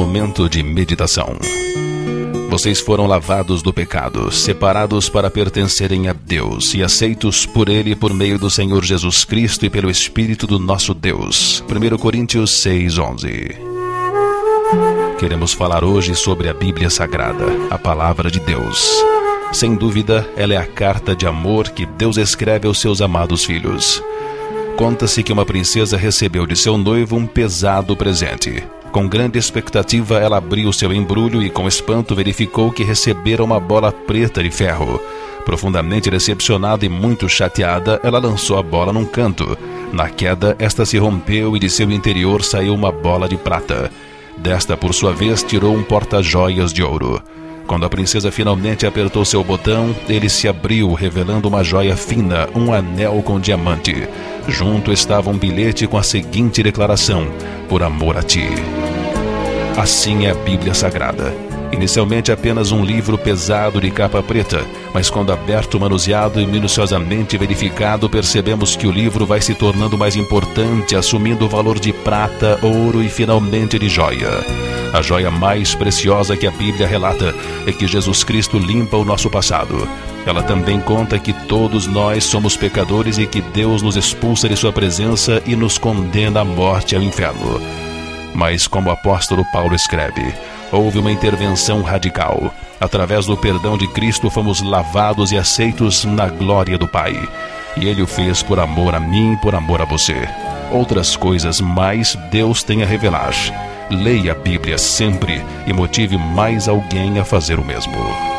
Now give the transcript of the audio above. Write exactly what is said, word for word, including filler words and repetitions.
momento de meditação. Vocês foram lavados do pecado, separados para pertencerem a Deus e aceitos por Ele por meio do Senhor Jesus Cristo e pelo Espírito do nosso Deus. primeira Coríntios seis, onze. Queremos falar hoje sobre a Bíblia Sagrada, a Palavra de Deus. Sem dúvida, ela é a carta de amor que Deus escreve aos seus amados filhos. Conta-se que uma princesa recebeu de seu noivo um pesado presente. Com grande expectativa, ela abriu seu embrulho e com espanto verificou que recebera uma bola preta de ferro. Profundamente decepcionada e muito chateada, ela lançou a bola num canto. Na queda, esta se rompeu e de seu interior saiu uma bola de prata. Desta, por sua vez, tirou um porta-joias de ouro. Quando a princesa finalmente apertou seu botão, ele se abriu, revelando uma joia fina, um anel com diamante. Junto estava um bilhete com a seguinte declaração: por amor a ti. Assim é a Bíblia Sagrada. Inicialmente apenas um livro pesado de capa preta, mas quando aberto, manuseado e minuciosamente verificado, percebemos que o livro vai se tornando mais importante, assumindo o valor de prata, ouro e finalmente de joia. A joia mais preciosa que a Bíblia relata é que Jesus Cristo limpa o nosso passado. Ela também conta que todos nós somos pecadores e que Deus nos expulsa de sua presença e nos condena à morte e ao inferno. Mas, como o apóstolo Paulo escreve, houve uma intervenção radical. Através do perdão de Cristo fomos lavados e aceitos na glória do Pai. E Ele o fez por amor a mim e por amor a você. Outras coisas mais Deus tem a revelar. Leia a Bíblia sempre e motive mais alguém a fazer o mesmo.